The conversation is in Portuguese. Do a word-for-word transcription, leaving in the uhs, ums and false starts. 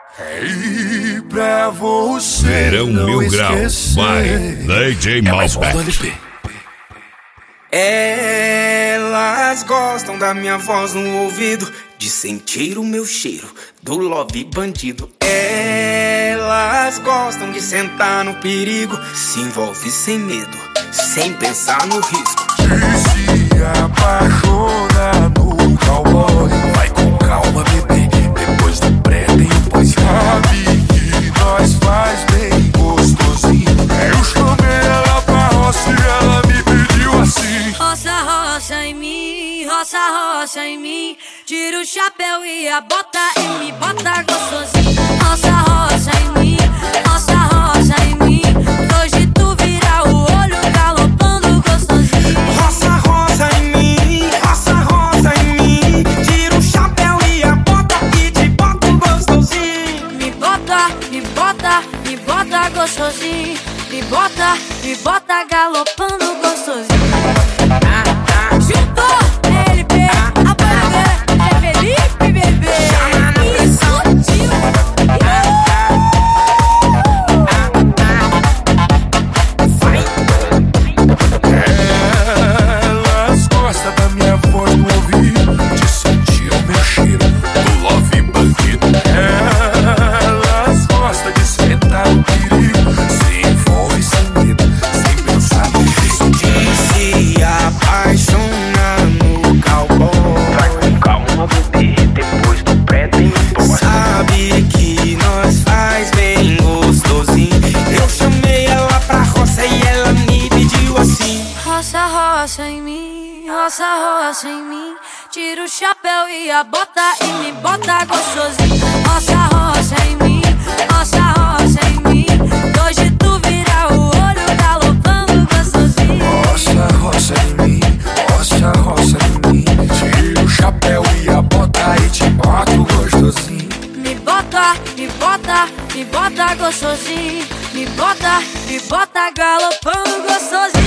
E pra você Verão não Mil Grau, vai, D J Malbec. Elas gostam da minha voz no ouvido, de sentir o meu cheiro do love bandido. Elas gostam de sentar no perigo, se envolve sem medo, sem pensar no risco. E se apaixona no cowboy, vai com calma, bebê, depois do pré tem o pós. Sabe que nós faz bem gostosinho. Eu chamei ela pra roça e ela me pediu assim: roça, roça em mim, roça, roça em mim. Tira o chapéu e a bota e me bota gostosinho. Roça, roça em mim, roça, roça em mim. Hoje tu vira o olho galopando gostosinho. Roça, roça em mim, roça, roça em mim. Tira o chapéu e a bota e te bota gostosinho. Me bota, me bota, me bota gostosinho. Me bota, me bota galopando gostosinho. Juntou L P, a bandeira é Felipe, bebê. Explodiu. Elas gostam da minha voz no ouvido, de sentir o meu cheiro do love bandido. Elas gostam de sentar no perigo, se envolve sem medo, sem pensar no risco. De se apaixonar no cowboy, vai com calma, bebê, depois do pré tem o pós. Sabe que nós faz bem gostosinho. Eu chamei ela pra roça e ela me pediu assim: Roça, roça em mim, roça, roça em mim. Tira o chapéu e a bota e me bota gostosinho. Roça, roça em mim, roça, roça em mim. Hoje tu vira o olho galopando gostosinho. Roça, roça em mim, roça, roça em mim. Tira o chapéu e a bota e te boto gostosinho. Me bota, me bota, me bota gostosinho. Me bota, me bota galopando gostosinho.